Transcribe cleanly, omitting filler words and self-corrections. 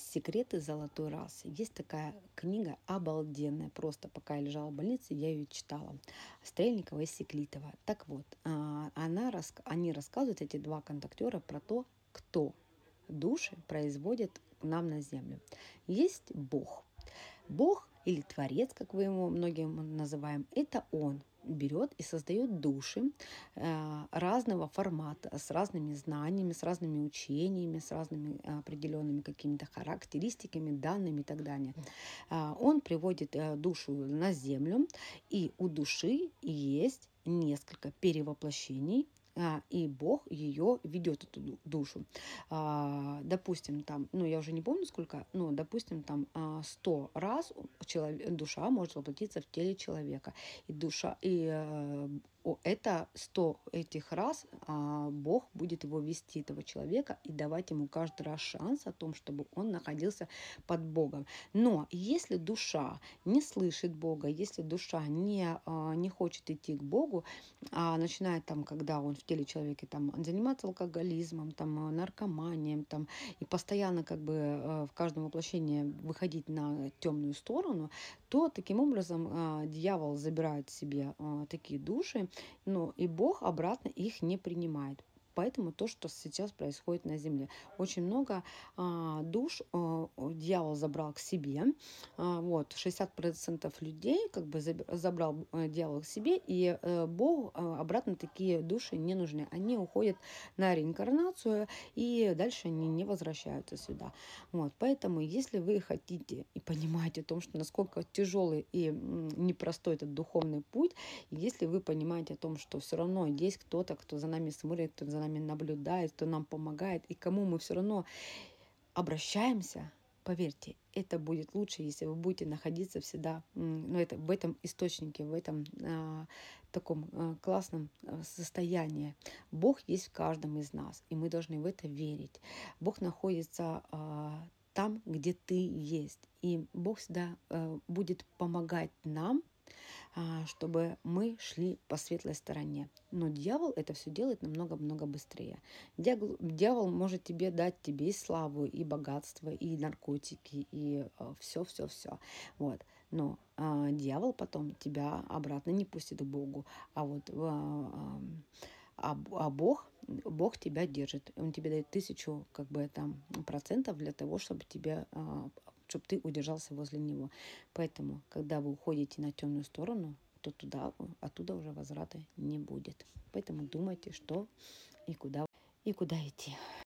Секреты золотой расы. Есть такая книга обалденная. Просто пока я лежала в больнице, я ее читала. Стрельникова и Секлитова. Так вот, они рассказывают, эти два контактера, про то, кто души производит к нам на землю. Есть Бог. Бог или Творец, как вы его многим называем, это Он берет и создает души разного формата, с разными знаниями, с разными учениями, с разными определенными какими-то характеристиками, данными и так далее. Он приводит душу на землю, и у души есть несколько перевоплощений, и Бог ее ведет, эту душу. Допустим, там, я уже не помню сколько, допустим, там 100 раз душа может воплотиться в теле человека. И это 100 этих раз Бог будет его вести, этого человека, и давать ему каждый раз шанс о том, чтобы он находился под Богом. Но если душа не слышит Бога, если душа не хочет идти к Богу, начинает там, когда он в теле человека там, заниматься алкоголизмом, там, наркоманием, там, и постоянно как бы в каждом воплощении выходить на темную сторону, то таким образом дьявол забирает себе такие души, и Бог обратно их не принимает. Поэтому то, что сейчас происходит на Земле. Очень много душ дьявол забрал к себе. 60% людей как бы забрал дьявол к себе, и Богу обратно такие души не нужны. Они уходят на реинкарнацию, и дальше они не возвращаются сюда. Поэтому, если вы хотите и понимаете о том, что насколько тяжелый и непростой этот духовный путь, если вы понимаете о том, что все равно есть кто-то, кто за нами смотрит, кто за нами наблюдает, кто нам помогает, и кому мы все равно обращаемся, поверьте, это будет лучше, если вы будете находиться всегда в этом источнике, в этом таком классном состоянии. Бог есть в каждом из нас, и мы должны в это верить. Бог находится там, где ты есть, и Бог всегда будет помогать нам, чтобы мы шли по светлой стороне. Но дьявол это все делает намного-много быстрее. Дьявол может дать тебе и славу, и богатство, и наркотики, и все-все-все. Но дьявол потом тебя обратно не пустит к Богу. Бог тебя держит. Он тебе дает 1000 процентов для того, чтобы чтобы ты удержался возле него. Поэтому, когда вы уходите на темную сторону, то оттуда уже возврата не будет. Поэтому думайте, что и куда идти.